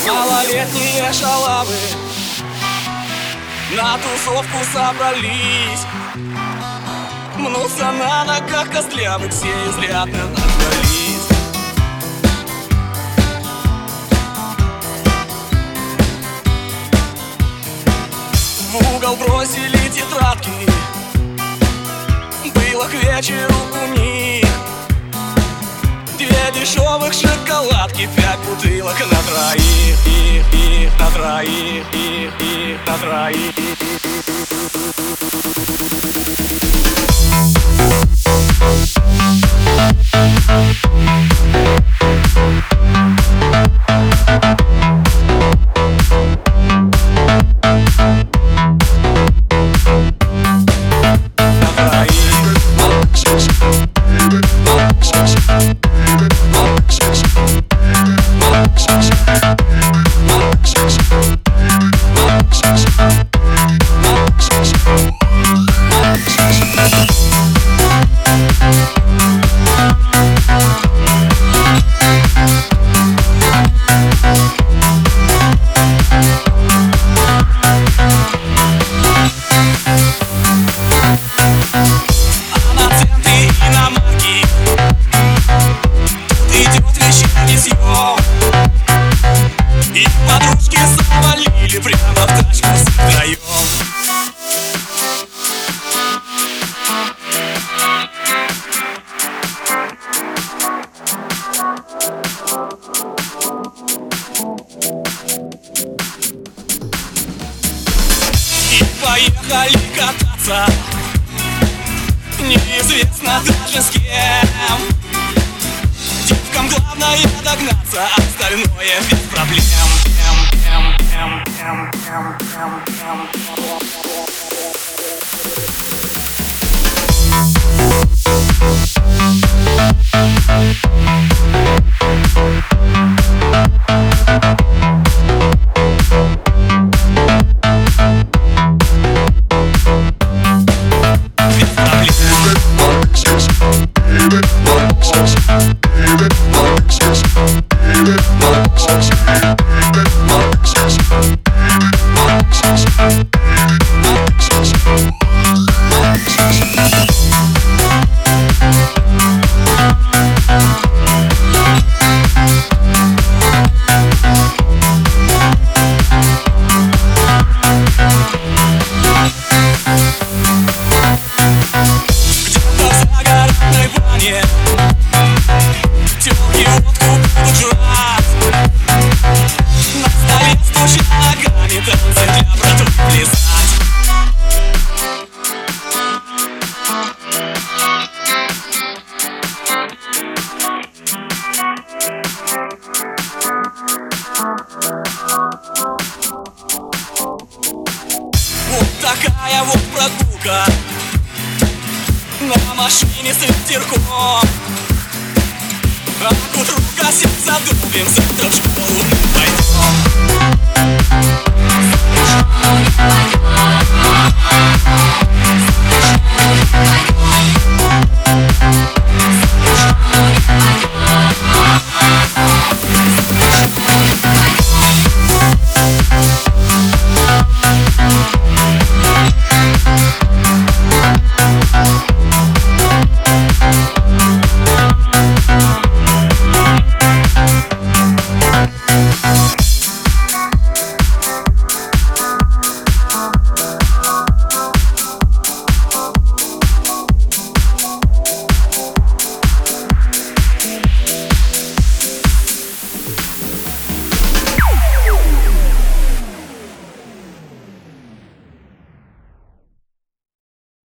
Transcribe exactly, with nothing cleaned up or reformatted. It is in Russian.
Малолетние шалавы на тусовку собрались, мнутся на ногах костлявых, все изрядно назвались. В угол бросили тетрадки, было к вечеру у них две дешевых шоколадки, пять бутылок на троих, и, и, на троих, и, и, на троих. И подружки завалили прямо в тачку втроем. И поехали кататься, неизвестно даже с кем. Девкам главное догнаться, а остальное без проблем. Тёлки водку будут жрать, на столе стучат ногами, танцы для братов плясать. Вот такая вот прогулка на машине с ветерком. А к утру гасим, задубим, завтра в школу.